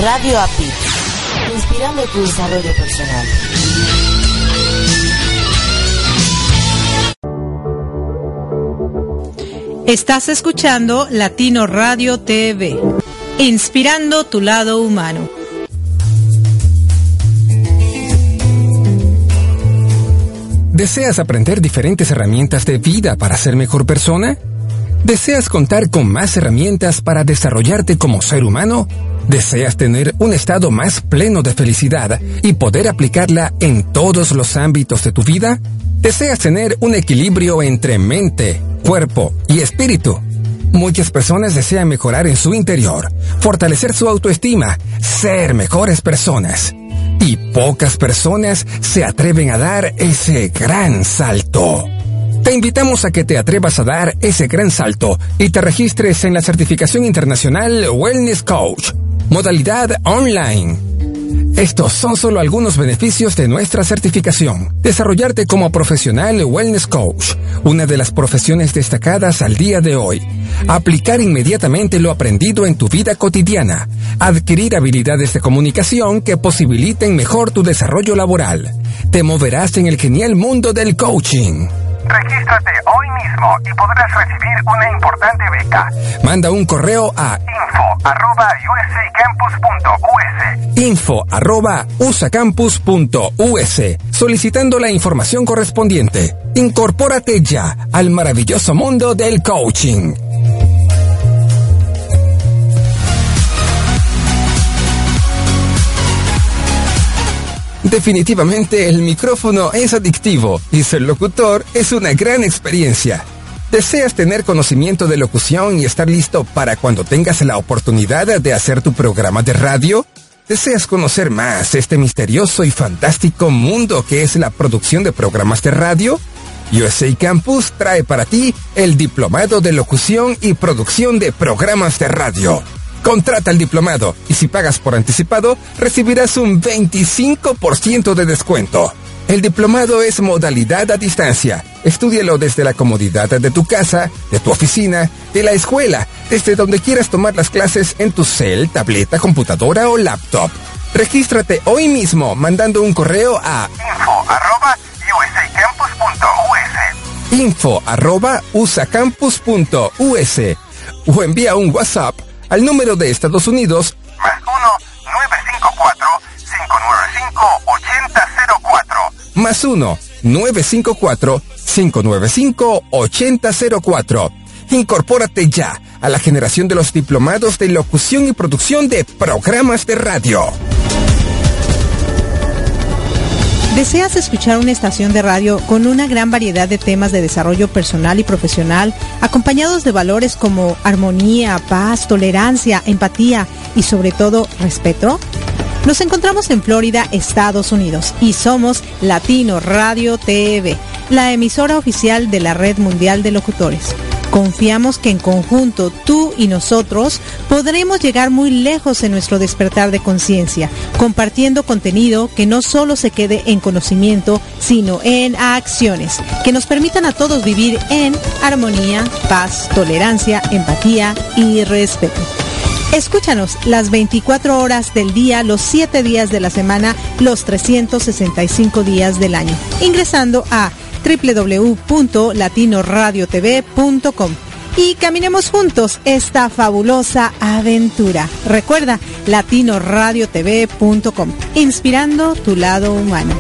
Radio API, inspirando tu desarrollo personal. Estás escuchando Latino Radio TV, inspirando tu lado humano. ¿Deseas aprender diferentes herramientas de vida para ser mejor persona? ¿Deseas contar con más herramientas para desarrollarte como ser humano? ¿Deseas tener un estado más pleno de felicidad y poder aplicarla en todos los ámbitos de tu vida? ¿Deseas tener un equilibrio entre mente, cuerpo y espíritu? Muchas personas desean mejorar en su interior, fortalecer su autoestima, ser mejores personas. Y pocas personas se atreven a dar ese gran salto. Te invitamos a que te atrevas a dar ese gran salto y te registres en la certificación internacional Wellness Coach, modalidad online. Estos son solo algunos beneficios de nuestra certificación. Desarrollarte como profesional Wellness Coach, una de las profesiones destacadas al día de hoy. Aplicar inmediatamente lo aprendido en tu vida cotidiana. Adquirir habilidades de comunicación que posibiliten mejor tu desarrollo laboral. Te moverás en el genial mundo del coaching. Regístrate hoy mismo y podrás recibir una importante beca. Manda un correo a info@usacampus.us solicitando la información correspondiente. Incorpórate ya al maravilloso mundo del coaching. Definitivamente el micrófono es adictivo y ser locutor es una gran experiencia. ¿Deseas tener conocimiento de locución y estar listo para cuando tengas la oportunidad de hacer tu programa de radio? ¿Deseas conocer más este misterioso y fantástico mundo que es la producción de programas de radio? USA Campus trae para ti el Diplomado de Locución y Producción de Programas de Radio. Contrata el diplomado y si pagas por anticipado, recibirás un 25% de descuento. El diplomado es modalidad a distancia. Estúdialo desde la comodidad de tu casa, de tu oficina, de la escuela, desde donde quieras tomar las clases en tu cel, tableta, computadora o laptop. Regístrate hoy mismo mandando un correo a info@usacampus.us o envía un WhatsApp al número de Estados Unidos +1 954 595 8004. Incorpórate ya a la generación de los diplomados de locución y producción de programas de radio. ¿Deseas escuchar una estación de radio con una gran variedad de temas de desarrollo personal y profesional, acompañados de valores como armonía, paz, tolerancia, empatía y sobre todo respeto? Nos encontramos en Florida, Estados Unidos, y somos Latino Radio TV, la emisora oficial de la Red Mundial de Locutores. Confiamos que en conjunto, tú y nosotros, podremos llegar muy lejos en nuestro despertar de conciencia, compartiendo contenido que no solo se quede en conocimiento, sino en acciones, que nos permitan a todos vivir en armonía, paz, tolerancia, empatía y respeto. Escúchanos las 24 horas del día, los 7 días de la semana, los 365 días del año, ingresando a www.latinoradiotv.com y caminemos juntos esta fabulosa aventura. Recuerda, latinoradiotv.com, inspirando tu lado humano.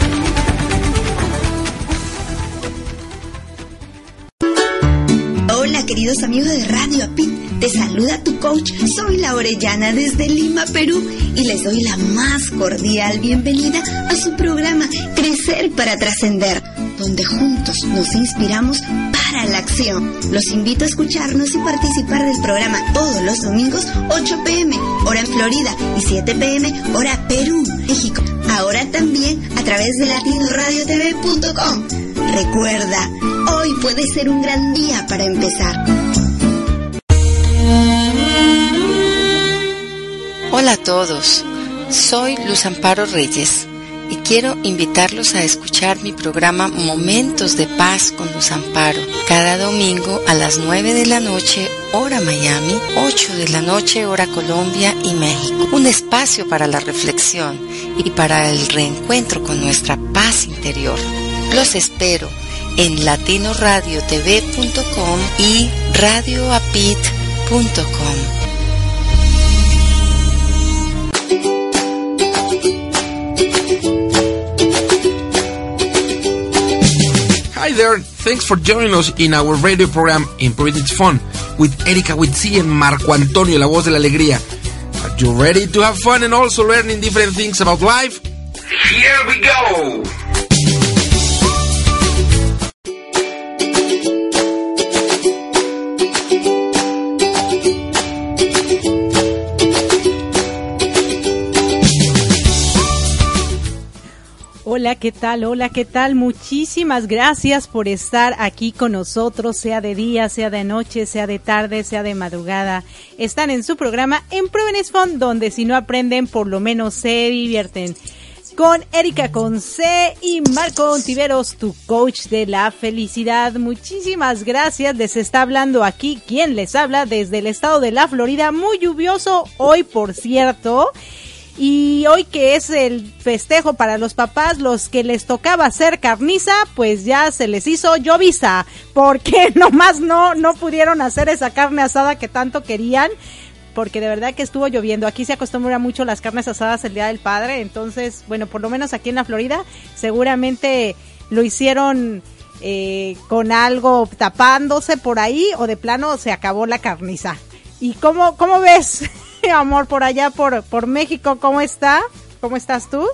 Hola, queridos amigos de Radio API. Te saluda tu coach, soy la Orellana desde Lima, Perú, y les doy la más cordial bienvenida a su programa Crecer para Trascender, donde juntos nos inspiramos para la acción. Los invito a escucharnos y participar del programa todos los domingos, 8 p.m., hora en Florida, y 7 p.m., hora Perú, México. Ahora también a través de latinoradiotv.com. Recuerda, hoy puede ser un gran día para empezar. Hola a todos, soy Luz Amparo Reyes y quiero invitarlos a escuchar mi programa Momentos de Paz con Luz Amparo cada domingo a las 9 de la noche, hora Miami, 8 de la noche, hora Colombia y México. Un espacio para la reflexión y para el reencuentro con nuestra paz interior. Los espero en latinoradiotv.com y radioapit.com. Hi there, thanks for joining us in our radio program Improving It's Fun with Erika Witsi and Marco Antonio, la voz de la alegría. Are you ready to have fun and also learning different things about life? Here we go! Hola, ¿qué tal? Hola, ¿qué tal? Muchísimas gracias por estar aquí con nosotros, sea de día, sea de noche, sea de tarde, sea de madrugada. Están en su programa Improving It's Fun, donde si no aprenden, por lo menos se divierten. Con Erika con C y Marco Ontiveros, tu coach de la felicidad. Muchísimas gracias. Les está hablando aquí quien les habla desde el estado de la Florida. Muy lluvioso hoy, por cierto. Y hoy que es el festejo para los papás, los que les tocaba hacer carniza, pues ya se les hizo lloviza, porque nomás no pudieron hacer esa carne asada que tanto querían, porque de verdad que estuvo lloviendo. Aquí se acostumbra mucho las carnes asadas el Día del Padre, entonces, bueno, por lo menos aquí en la Florida, seguramente lo hicieron con algo tapándose por ahí, o de plano se acabó la carniza. ¿Y cómo ves? Amor, por allá, por México, ¿cómo está? ¿Cómo estás tú?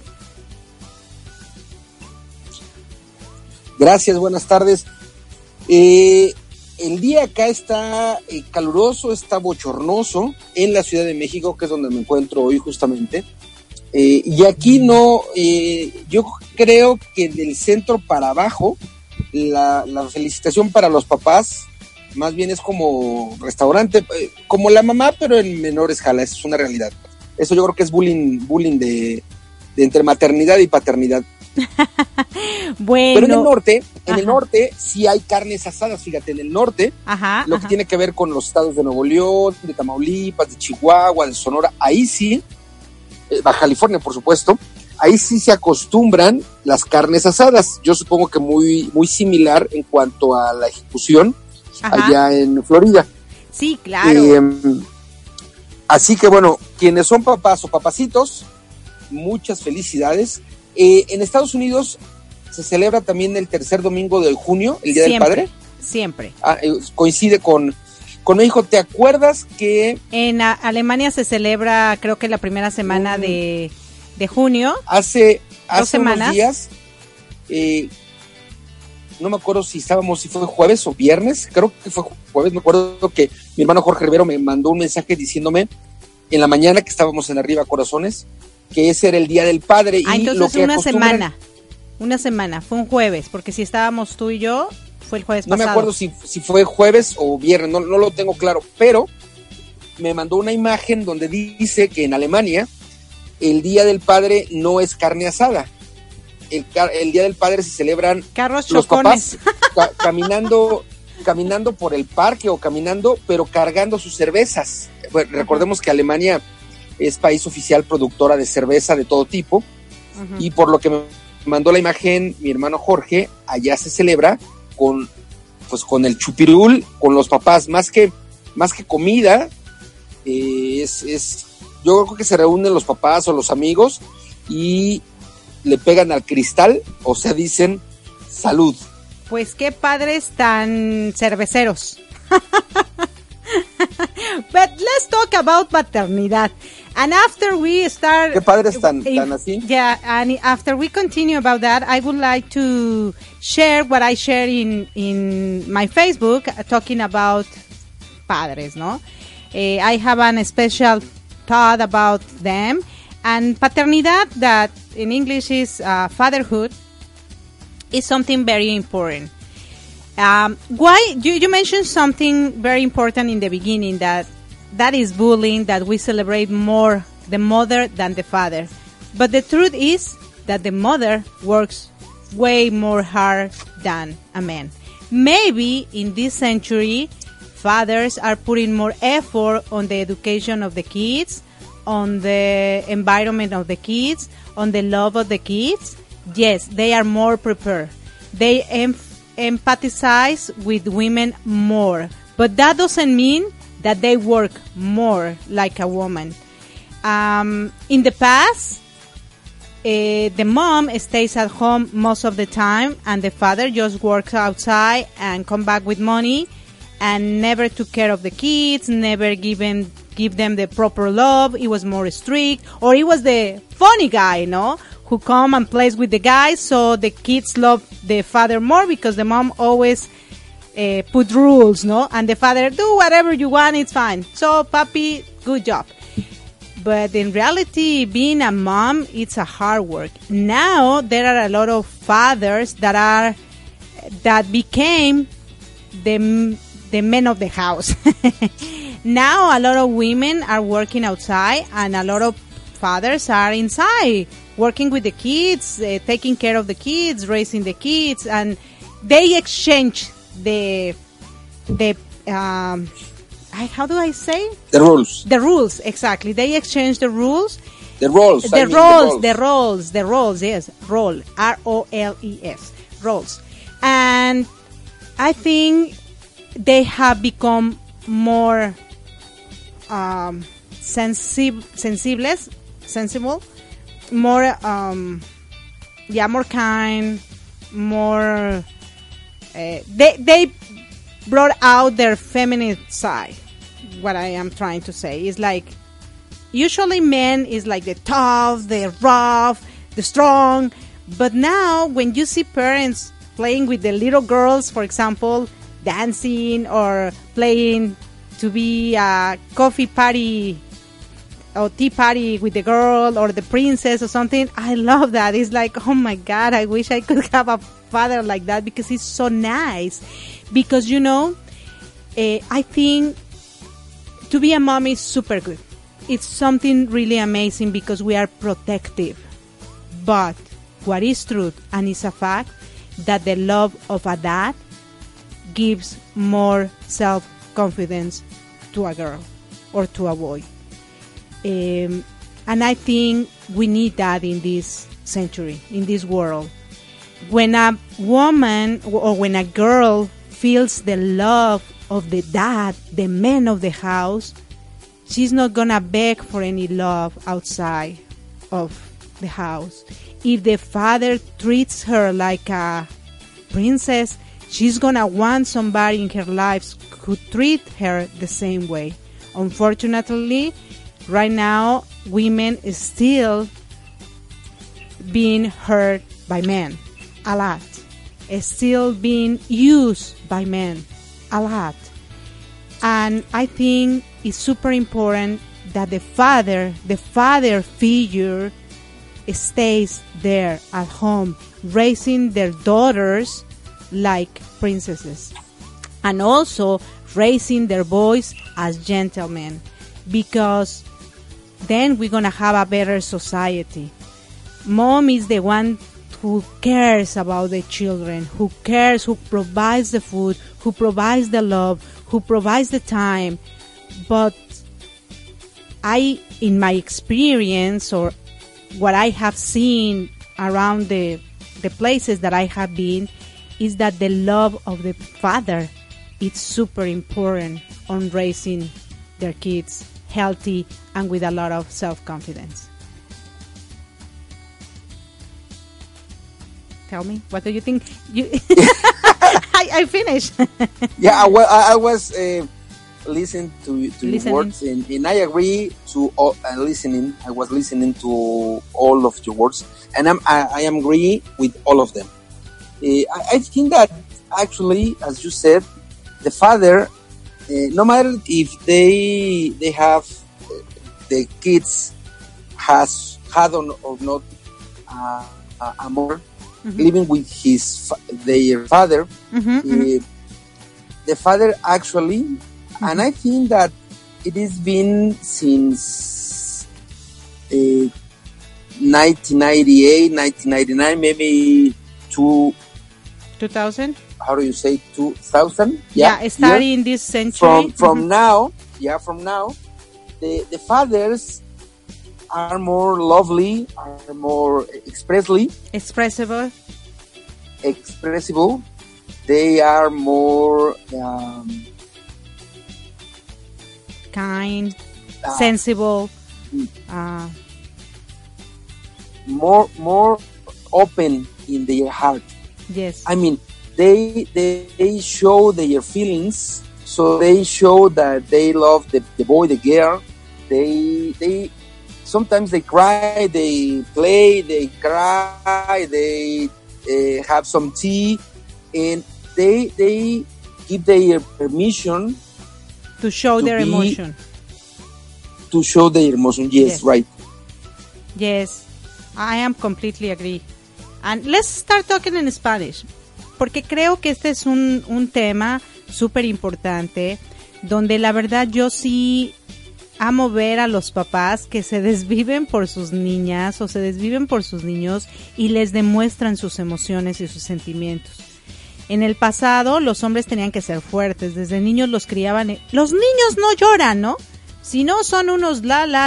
Gracias, buenas tardes. El día acá está caluroso, está bochornoso en la Ciudad de México, que es donde me encuentro hoy justamente. Y aquí yo creo que del centro para abajo, la felicitación para los papás, más bien es como restaurante, como la mamá, pero en menor escala, eso es una realidad. Eso yo creo que es bullying de entre maternidad y paternidad. Bueno. Pero en el norte sí hay carnes asadas, fíjate, en el norte, lo que tiene que ver con los estados de Nuevo León, de Tamaulipas, de Chihuahua, de Sonora, ahí sí, Baja California, por supuesto, ahí sí se acostumbran las carnes asadas. Yo supongo que muy, muy similar en cuanto a la ejecución. Allá en Florida. Sí, claro. Así que bueno, quienes son papás o papacitos, muchas felicidades. En Estados Unidos se celebra también el tercer domingo de junio, el Día del Padre. Siempre. Coincide con México. ¿Te acuerdas que en Alemania se celebra, creo que la primera semana de junio? Hace 2 semanas. Unos días, no me acuerdo si fue jueves o viernes, creo que fue jueves. Me acuerdo que mi hermano Jorge Rivero me mandó un mensaje diciéndome en la mañana que estábamos en Arriba Corazones, que ese era el Día del Padre. Y entonces lo que una semana, fue un jueves, porque si estábamos tú y yo, fue el jueves pasado. No me acuerdo si fue jueves o viernes, no lo tengo claro, pero me mandó una imagen donde dice que en Alemania el Día del Padre no es carne asada. El Día del Padre se celebran carros los chocones. Papás caminando por el parque o caminando, pero cargando sus cervezas. Bueno, recordemos que Alemania es país oficial productora de cerveza de todo tipo, y por lo que me mandó la imagen mi hermano Jorge, allá se celebra con el chupirul, con los papás, más que comida, yo creo que se reúnen los papás o los amigos y le pegan al cristal, o sea, dicen salud. Pues qué padres tan cerveceros. But let's talk about maternidad. And after we start... Qué padres tan así. Yeah, and after we continue about that, I would like to share what I share in my Facebook, talking about padres, ¿no? I have a special thought about them. And paternidad, that in English is fatherhood, is something very important. Why you mentioned something very important in the beginning, that is bullying, that we celebrate more the mother than the father. But the truth is that the mother works way more hard than a man. Maybe in this century, fathers are putting more effort on the education of the kids, on the environment of the kids, on the love of the kids, yes, they are more prepared. They empathize with women more. But that doesn't mean that they work more like a woman. In the past, the mom stays at home most of the time, and the father just works outside and come back with money, and never took care of the kids, never give them the proper love. He was more strict, or he was the funny guy, no, who come and plays with the guys, so the kids love the father more because the mom always put rules, no, and the father do whatever you want, it's fine. So, papi, good job. But in reality, being a mom, it's a hard work. Now there are a lot of fathers that became the men of the house. Now a lot of women are working outside, and a lot of fathers are inside working with the kids, taking care of the kids, raising the kids, and they exchange how do I say? The rules. The rules, exactly. They exchange the rules. The roles. The roles, yes. Role. R-O-L-E-S. Roles. And I think they have become more sensible, more, more kind, more, they brought out their feminine side. What I am trying to say is like, usually men is like the tough, the rough, the strong. But now when you see parents playing with the little girls, for example, dancing or playing to be a coffee party or tea party with the girl or the princess or something, I love that. It's like, oh my God, I wish I could have a father like that, because he's so nice. Because, I think to be a mom is super good. It's something really amazing because we are protective. But what is truth, and it's a fact, that the love of a dad gives more self-confidence to a girl or to a boy. And I think we need that in this century, in this world. When a woman or when a girl feels the love of the dad, the man of the house, she's not gonna beg for any love outside of the house. If the father treats her like a princess, she's gonna want somebody in her life who treat her the same way. Unfortunately, right now, women is still being hurt by men a lot. Is still being used by men a lot. And I think it's super important that the father figure stays there at home, raising their daughters like princesses, and also raising their boys as gentlemen, because then we're gonna have a better society. Mom is the one who cares about the children, who cares, who provides the food, who provides the love, who provides the time. But in my experience, or what I have seen around the places that I have been, is that the love of the father is super important on raising their kids healthy and with a lot of self-confidence. Tell me, what do you think? I finished. Yeah, well, I was listening to your words, and I agree to listening. I was listening to all of your words, and I am agree with all of them. I think that actually, as you said, the father, no matter if they have the kids had or not a mother, mm-hmm. living with their father, mm-hmm. The father actually, mm-hmm. and I think that it has been since 1998, 1999, maybe 2000. how do you say, 2000? Starting this century. From now, the fathers are more lovely, are more expressive. They are more kind, sensible, more open in their heart. Yes. I mean, they show their feelings, so they show that they love the boy, the girl. They sometimes they cry, they play, they cry, they have some tea, and they give their permission to show their emotion. To show their emotion, yes, right. Yes, I am completely agree. And let's start talking in Spanish, porque creo que este es un tema súper importante, donde la verdad yo sí amo ver a los papás que se desviven por sus niñas o se desviven por sus niños y les demuestran sus emociones y sus sentimientos. En el pasado los hombres tenían que ser fuertes, desde niños los criaban, los niños no lloran, ¿no? Si no son unos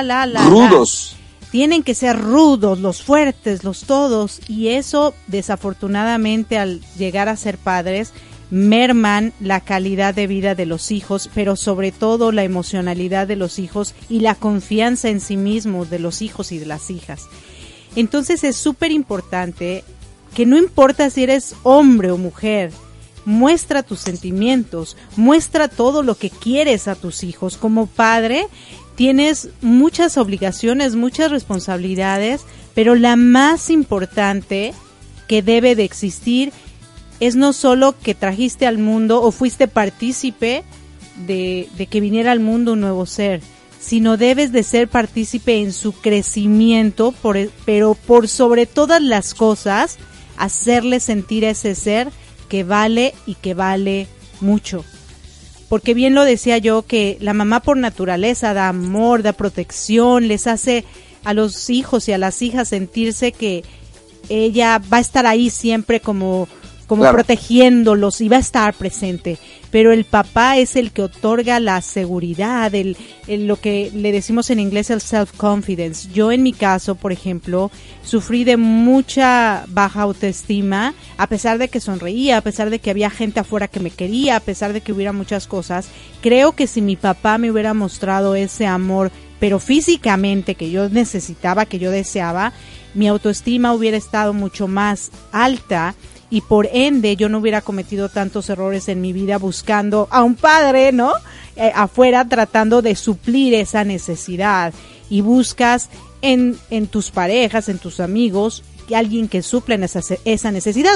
rudos. Tienen que ser rudos, los fuertes, los todos, y eso desafortunadamente al llegar a ser padres merman la calidad de vida de los hijos, pero sobre todo la emocionalidad de los hijos y la confianza en sí mismos de los hijos y de las hijas. Entonces es súper importante que no importa si eres hombre o mujer, muestra tus sentimientos, muestra todo lo que quieres a tus hijos. Como padre tienes muchas obligaciones, muchas responsabilidades, pero la más importante que debe de existir es no solo que trajiste al mundo o fuiste partícipe de que viniera al mundo un nuevo ser, sino debes de ser partícipe en su crecimiento, pero por sobre todas las cosas, hacerle sentir a ese ser que vale y que vale mucho. Porque bien lo decía yo, que la mamá por naturaleza da amor, da protección, les hace a los hijos y a las hijas sentirse que ella va a estar ahí siempre como claro, protegiéndolos y va a estar presente. Pero el papá es el que otorga la seguridad, lo que le decimos en inglés el self-confidence. Yo en mi caso, por ejemplo, sufrí de mucha baja autoestima, a pesar de que sonreía, a pesar de que había gente afuera que me quería, a pesar de que hubiera muchas cosas. Creo que si mi papá me hubiera mostrado ese amor, pero físicamente que yo necesitaba, que yo deseaba, mi autoestima hubiera estado mucho más alta, y por ende yo no hubiera cometido tantos errores en mi vida buscando a un padre, ¿no? Afuera tratando de suplir esa necesidad, y buscas en tus parejas, en tus amigos, alguien que supla esa necesidad,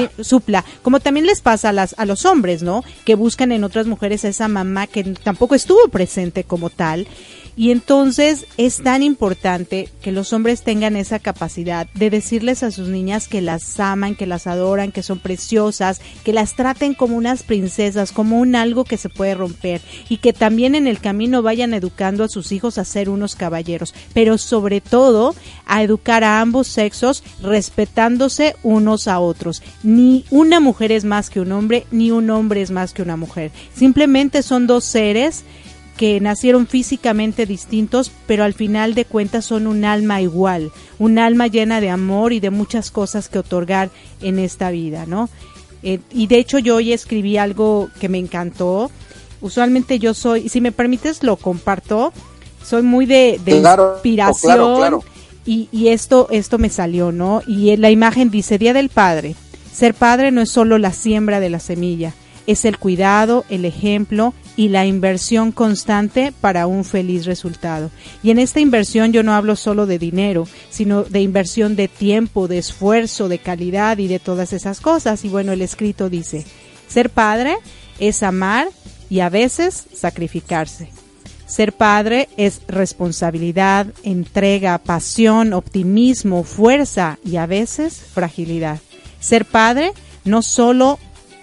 como también les pasa a los hombres, ¿no? Que buscan en otras mujeres a esa mamá que tampoco estuvo presente como tal. Y entonces es tan importante que los hombres tengan esa capacidad de decirles a sus niñas que las aman, que las adoran, que son preciosas, que las traten como unas princesas, como un algo que se puede romper, y que también en el camino vayan educando a sus hijos a ser unos caballeros, pero sobre todo a educar a ambos sexos respetándose unos a otros. Ni una mujer es más que un hombre, ni un hombre es más que una mujer. Simplemente son dos seres que nacieron físicamente distintos, pero al final de cuentas son un alma igual, un alma llena de amor y de muchas cosas que otorgar en esta vida, ¿no? Y de hecho yo hoy escribí algo que me encantó. Usualmente yo soy, si me permites lo comparto, soy muy de inspiración, claro. Y esto me salió, ¿no? Y la imagen dice: Día del Padre. Ser padre no es solo la siembra de la semilla, es el cuidado, el ejemplo y la inversión constante para un feliz resultado. Y en esta inversión yo no hablo solo de dinero, sino de inversión de tiempo, de esfuerzo, de calidad y de todas esas cosas. Y bueno, el escrito dice: ser padre es amar y a veces sacrificarse. Ser padre es responsabilidad, entrega, pasión, optimismo, fuerza y a veces fragilidad. Ser padre no es solo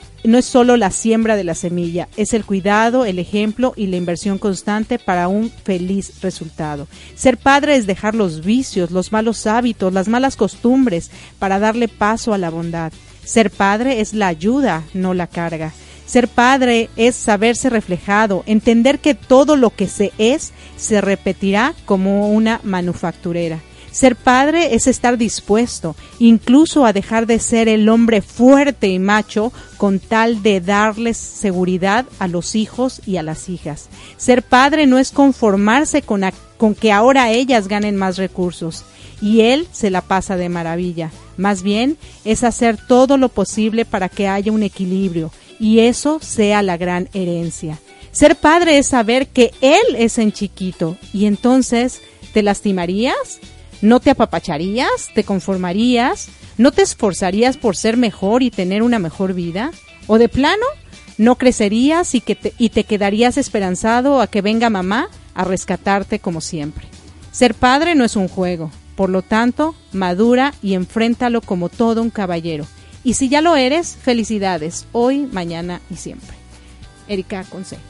la siembra de la semilla, es el cuidado, el ejemplo y la inversión constante para un feliz resultado. Ser padre es dejar los vicios, los malos hábitos, las malas costumbres para darle paso a la bondad. Ser padre es la ayuda, no la carga. Ser padre es saberse reflejado, entender que todo lo que se es se repetirá como una manufacturera. Ser padre es estar dispuesto, incluso a dejar de ser el hombre fuerte y macho, con tal de darles seguridad a los hijos y a las hijas. Ser padre no es conformarse con que ahora ellas ganen más recursos y él se la pasa de maravilla. Más bien es hacer todo lo posible para que haya un equilibrio y eso sea la gran herencia. Ser padre es saber que él es en chiquito y entonces ¿te lastimarías? ¿No te apapacharías? ¿Te conformarías? ¿No te esforzarías por ser mejor y tener una mejor vida? ¿O de plano no crecerías y te quedarías esperanzado a que venga mamá a rescatarte como siempre? Ser padre no es un juego, por lo tanto, madura y enfréntalo como todo un caballero. Y si ya lo eres, felicidades, hoy, mañana y siempre. Erika con C.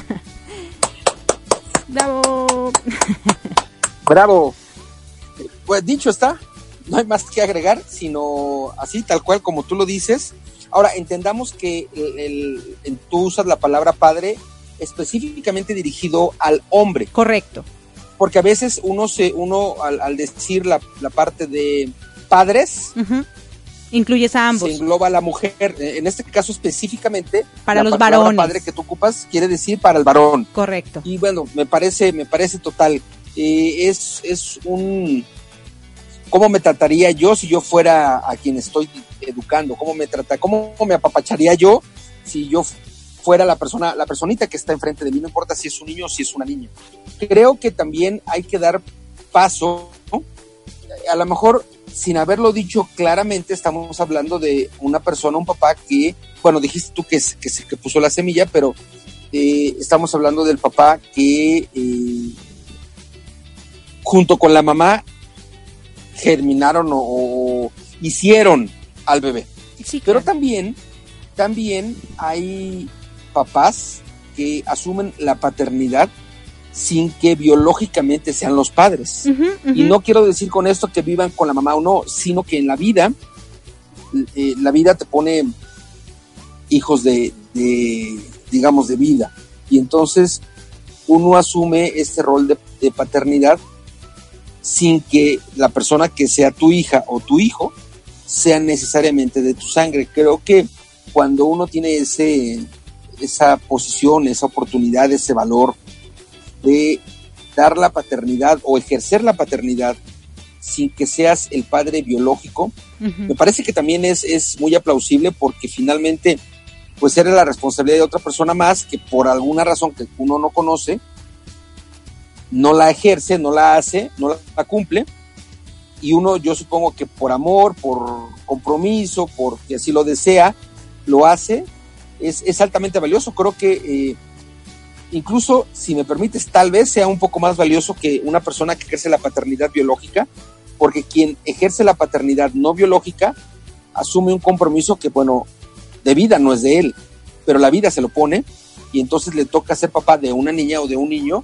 ¡Bravo! ¡Bravo! Pues dicho está, no hay más que agregar, sino así, tal cual como tú lo dices. Ahora, entendamos que tú usas la palabra padre específicamente dirigido al hombre. Correcto. Porque a veces uno al decir la parte de padres, incluyes a ambos. Se engloba a la mujer. En este caso específicamente, para los varones. La padre que tú ocupas quiere decir para el varón. Correcto. Y bueno, me parece total. Es un... ¿Cómo me trataría yo si yo fuera a quien estoy educando? ¿Cómo me apapacharía yo si yo fuera la personita que está enfrente de mí? No importa si es un niño o si es una niña. Creo que también hay que dar paso, ¿no? A lo mejor sin haberlo dicho claramente, estamos hablando de una persona, un papá que, bueno, dijiste tú que puso la semilla, pero estamos hablando del papá que junto con la mamá germinaron o hicieron al bebé. Sí, pero también hay papás que asumen la paternidad sin que biológicamente sean los padres. Y no quiero decir con esto que vivan con la mamá o no, sino que en la vida te pone hijos digamos, de vida. Y entonces uno asume este rol de paternidad sin que la persona que sea tu hija o tu hijo sea necesariamente de tu sangre. Creo que cuando uno tiene esa posición, esa oportunidad, ese valor de dar la paternidad o ejercer la paternidad sin que seas el padre biológico, me parece que también es muy aplausible, porque finalmente pues eres la responsabilidad de otra persona más que por alguna razón que uno no conoce, no la ejerce, no la hace, no la cumple, y uno, yo supongo que por amor, por compromiso, porque así lo desea, lo hace. Es altamente valioso. Creo que incluso, si me permites, tal vez sea un poco más valioso que una persona que ejerce la paternidad biológica, porque quien ejerce la paternidad no biológica asume un compromiso que, bueno, de vida no es de él, pero la vida se lo pone, y entonces le toca ser papá de una niña o de un niño.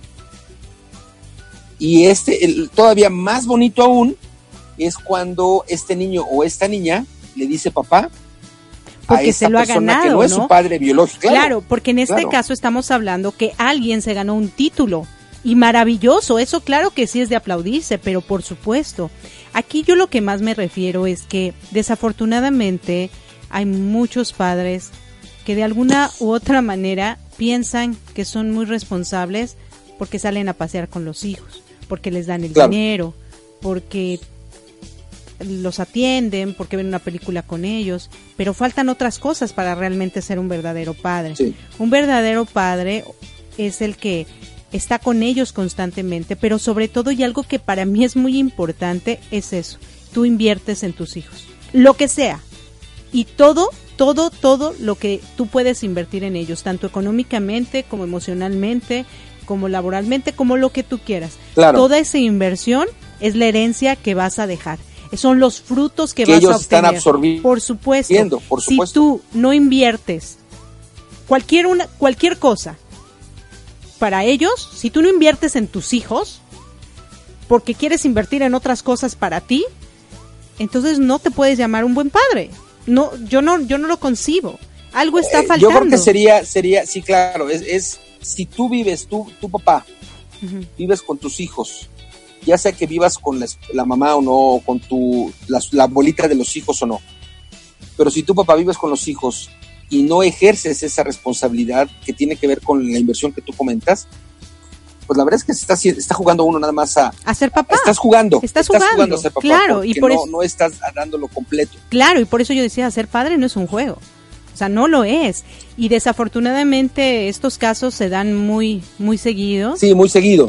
Y todavía más bonito aún es cuando este niño o esta niña le dice papá, porque se lo ha ganado, que no es su padre biológico. Claro, porque en este caso estamos hablando que alguien se ganó un título, y maravilloso, eso claro que sí es de aplaudirse, pero por supuesto, aquí yo lo que más me refiero es que desafortunadamente hay muchos padres que de alguna u otra manera piensan que son muy responsables porque salen a pasear con los hijos, porque les dan el dinero, porque los atienden, porque ven una película con ellos, pero faltan otras cosas para realmente ser un verdadero padre. Sí. Un verdadero padre es el que está con ellos constantemente, pero sobre todo, y algo que para mí es muy importante, es eso: tú inviertes en tus hijos, lo que sea, y todo lo que tú puedes invertir en ellos, tanto económicamente como emocionalmente, como laboralmente, como lo que tú quieras. Claro. Toda esa inversión es la herencia que vas a dejar. Son los frutos que vas a obtener. Están absorbiendo. Por supuesto. Si tú no inviertes cualquier cosa para ellos, si tú no inviertes en tus hijos porque quieres invertir en otras cosas para ti, entonces no te puedes llamar un buen padre. yo no lo concibo. Algo está faltando. Yo creo que sería, sí, claro, es si tú vives, tu papá, vives con tus hijos, ya sea que vivas con la mamá o no, o con la abuelita de los hijos o no, pero si tu papá vives con los hijos y no ejerces esa responsabilidad que tiene que ver con la inversión que tú comentas, pues la verdad es que se está jugando uno nada más a ser papá. Estás jugando a ser papá, claro, y por eso no estás dándolo completo. Claro, y por eso yo decía, ser padre no es un juego. O sea, no lo es. Y desafortunadamente estos casos se dan muy muy seguido. Sí, muy seguido.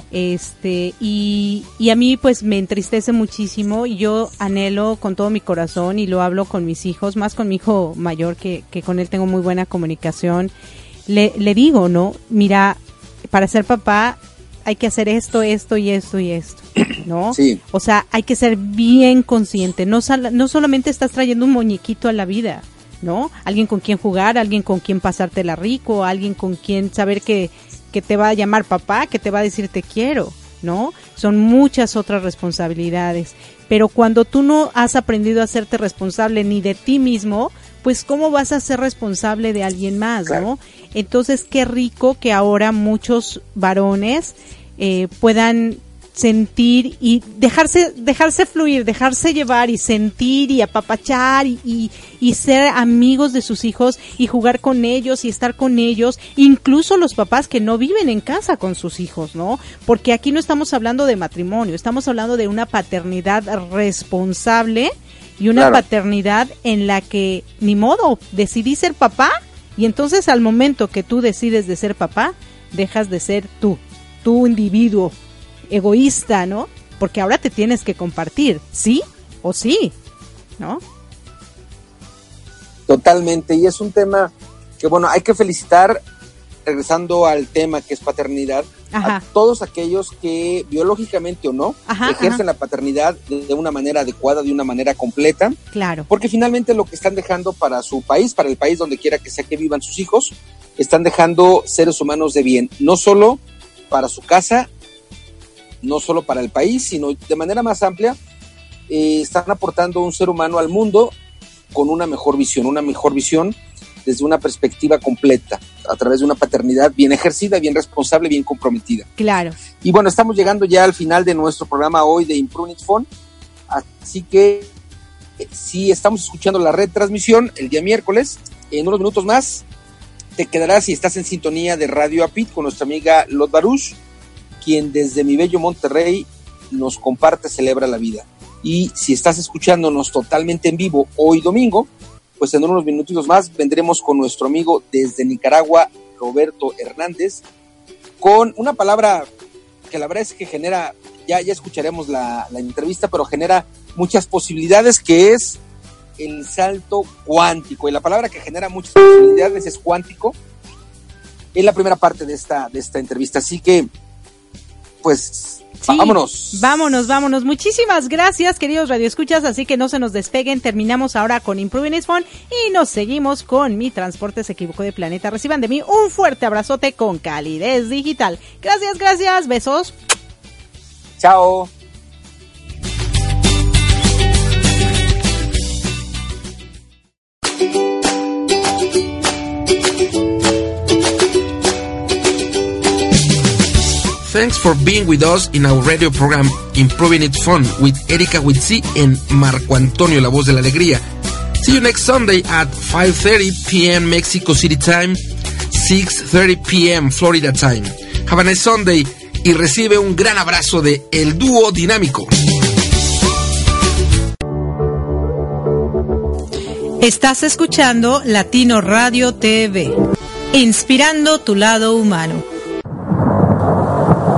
Y a mí pues me entristece muchísimo, y yo anhelo con todo mi corazón, y lo hablo con mis hijos, más con mi hijo mayor, que con él tengo muy buena comunicación. Le digo, ¿no? Mira, para ser papá hay que hacer esto, esto y esto y esto, ¿no? Sí. O sea, hay que ser bien consciente. No solamente estás trayendo un muñequito a la vida, ¿no? Alguien con quien jugar, alguien con quien pasártela rico, alguien con quien saber que te va a llamar papá, que te va a decir te quiero, ¿no? Son muchas otras responsabilidades. Pero cuando tú no has aprendido a hacerte responsable ni de ti mismo, pues ¿cómo vas a ser responsable de alguien más, claro, ¿no? Entonces, qué rico que ahora muchos varones puedan sentir y dejarse fluir, dejarse llevar y sentir y apapachar y ser amigos de sus hijos y jugar con ellos y estar con ellos, incluso los papás que no viven en casa con sus hijos, ¿no? Porque aquí no estamos hablando de matrimonio, estamos hablando de una paternidad responsable y una paternidad en la que, ni modo, decidí ser papá, y entonces al momento que tú decides de ser papá, dejas de ser tú individuo egoísta, ¿no? Porque ahora te tienes que compartir, ¿sí o sí? ¿No? Totalmente, y es un tema que, bueno, hay que felicitar, regresando al tema que es paternidad, a todos aquellos que biológicamente o no ejercen la paternidad de una manera adecuada, de una manera completa. Claro. Porque finalmente lo que están dejando para su país, para el país donde quiera que sea que vivan sus hijos, están dejando seres humanos de bien, no solo para su casa, no solo para el país, sino de manera más amplia, están aportando un ser humano al mundo con una mejor visión desde una perspectiva completa, a través de una paternidad bien ejercida, bien responsable, bien comprometida. Claro. Y bueno, estamos llegando ya al final de nuestro programa hoy de Improve It Fun, así que si estamos escuchando la retransmisión el día miércoles, en unos minutos más te quedarás, si estás en sintonía de Radio Apit, con nuestra amiga Lot Baruch, quien desde mi bello Monterrey nos comparte, celebra la vida. Y si estás escuchándonos totalmente en vivo hoy domingo, pues en unos minutitos más vendremos con nuestro amigo desde Nicaragua, Roberto Hernández, con una palabra que la verdad es que genera, ya escucharemos la entrevista, pero genera muchas posibilidades, que es el salto cuántico. Y la palabra que genera muchas posibilidades es cuántico. Es la primera parte de esta entrevista, así que pues sí, vámonos. Muchísimas gracias, queridos radioescuchas, así que no se nos despeguen. Terminamos ahora con Improving It Fun y nos seguimos con Mi Transporte se equivocó de planeta. Reciban de mí un fuerte abrazote con calidez digital. Gracias, besos. Chao. Thanks for being with us in our radio program Improving It Fun with Erika Witsi and Marco Antonio, la voz de la alegría. See you next Sunday at 5:30 p.m. Mexico City time, 6:30 p.m. Florida time. Have a nice Sunday y recibe un gran abrazo de El Dúo Dinámico. Estás escuchando Latino Radio TV, inspirando tu lado humano.